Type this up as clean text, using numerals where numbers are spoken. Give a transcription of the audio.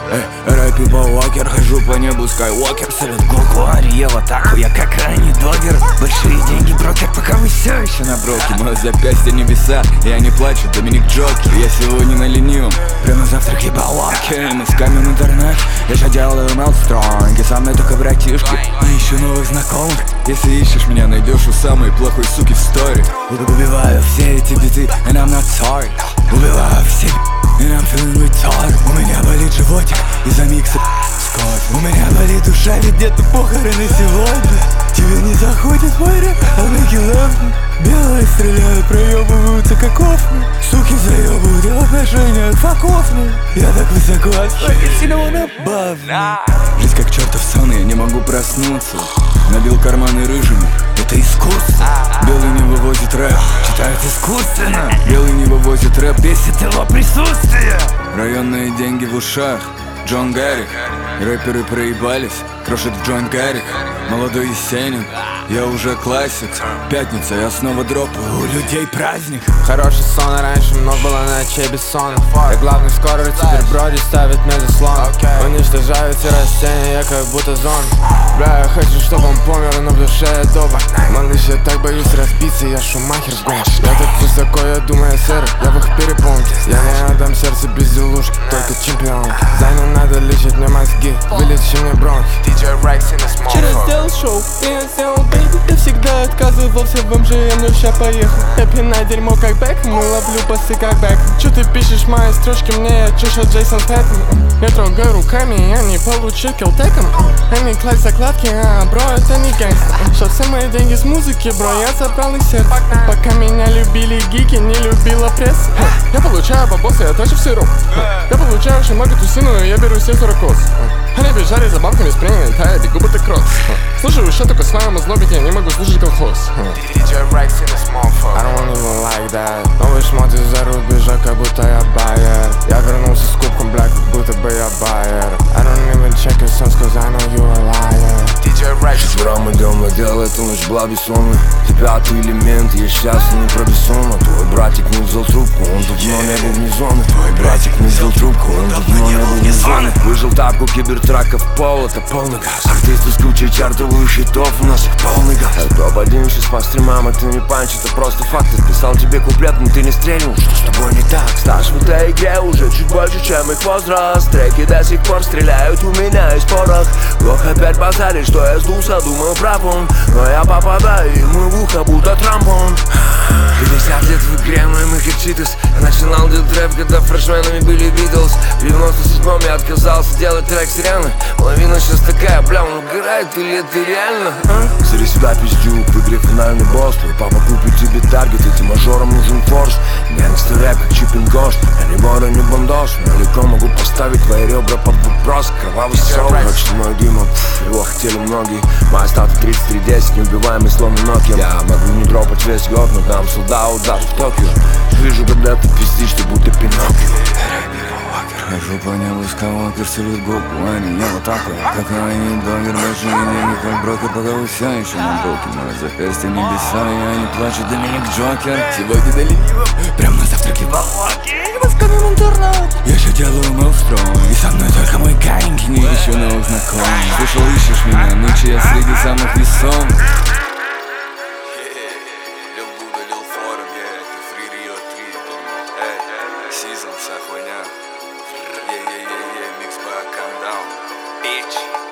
Рэпи Walker, хожу по небу Skywalker. Салют Гоку, Ария в атаку, я как ранний догер. Большие деньги, брокер, пока вы все еще на броке. Мое запястье небеса, я не плачу, Доминик Джокер. Я сегодня на ленивом, прямо завтрак ебалаки. Мы с камень интернет, я же делаю мелстронги. Со мной только братишки, и ищу новых знакомых. Если ищешь меня, найдешь у самой плохой суки в сторе. Убиваю все эти биты, and I'm not sorry. Убиваю все and I'm feeling retard. У меня болит животик из-за микса с кофе. У меня болит душа, ведь где-то похороны сегодня. Тебе не заходит мой рэп, I'll make you love me. Белые стреляют, проебываются как офны. Суки заебывают, и отношения fuck off me. Я так высоко, сильно он above me. Жизнь как чертов сон, я не могу проснуться. Набил карманы рыжими, это искусство. Белый не вывозит рэп, читает искусственно. Белый не вывозит рэп, бесит его присутствие. Районные деньги в ушах, Джон Гаррик. Рэперы проебались, крошит в Джон Гаррик. Молодой Есенин, я уже классик. Пятница, я снова дропаю, у людей праздник. Хороший сон, а раньше много было ночей бессонных. Я главный скоро, теперь броди ставит мне заслон. Уничтожаю все растения, я как будто зон. Бля, я хочу, чтобы он помер, но в душе я дома. Малыш, я так боюсь разбиться, я Шумахер в гонке. Я так высоко, я думаю о серых, я в их перепонке. Я не отдам сердце без делушки, только чемпионки. Зайну надо лечить мне мозги, вылечи мне бронхи. Вчера сделал шоу, и я сделал бейби. Я всегда отказывался в МЖМ, но ща поехал. Я пинаю дерьмо как Бэкхэм, и ловлю пасы как Бэкхэм. Чё ты пишешь мои строчки, мне я чешу Джейсон Стэтхэм. Я трогаю руками, я не получил килтеком. Они класть закладки, бро, это не гэнгстер. Что все мои деньги с музыки, бро, я забрал их сердце. Пока меня любили гики, не любила пресса. Я получаю бабосы, я тоже в сыру. Я получаю очень много тусину, и я беру себе 40 кос. Они бежали за бабками с премией, я бегу будто кросс. Слушаю еще только своему злобике, я не могу слушать колхоз. I don't even like that. Новый шмот из-за рубежа, как будто я байер. Я вернулся с кубком, бля, как будто бы я байер. I don't even check your songs, cause I know you a liar. Вчера идем, но дело эта ночь была бессонной. Ты пятый элемент, я счастлив не про бессонно. Твой братик не взял трубку, он давно не был вне зоны. Твой братик не взял трубку, он давно не был вне зоны. Выжил тапку кибертраков, пол, это полный газ. Артисты с кучей чартовых хитов, у нас их полный газ. Топ-1 сейчас по стримам, это не панч, это просто факт. Я писал тебе куплет, но ты не стрельнул, что с тобой не так? Стаж в этой игре уже чуть больше, чем их возраст. Треки до сих пор стреляют у меня из порох. Лох опять базарит, что я сдулся, думаю прав он. Но я попадаю ему в ухо, будто трампон. 50 лет в игре, но им их читас. Я начинал делать рэп, когда фрешменами были Битлз. В 97-м я отказался делать трек с Рианой. Половина сейчас такая, бля, он угорает, или это реально? Сири сюда, пиздюк, в игре финальный босс. Твой папа купит тебе таргет, этим мажорам нужен форс. Гэнгстер рэп, как Чиппин Гош. Я не бора, не бандос, но легко могу поставить твои ребра под вопрос. Кровавый сон, хочет мой Дима, его хотели многие. Моя стата 3310, неубиваемый словно Nokia. Я могу не дропать весь год, но там солдат даже в Токио. Вижу, когда ты пиздишь, ты будто Пиноккио. Хожу по небу Skywalker, салют Гоку, Ани, я вот такой. Как ранний догер, большие деньги, как брокер, пока вы все еще на броке. Мое запястье небеса, я не плачу, Доминик Джокер. Сегодня на ленивом, прям на завтраке Балаки. Мы с камень интернет, я же делаю мелстрон. И со мной только мой ганг, не ищу новых знакомых. Слышал, ищешь меня, ночи я среди самых весомых. Season, вся хуйня. Микс by Calm Down. Bitch.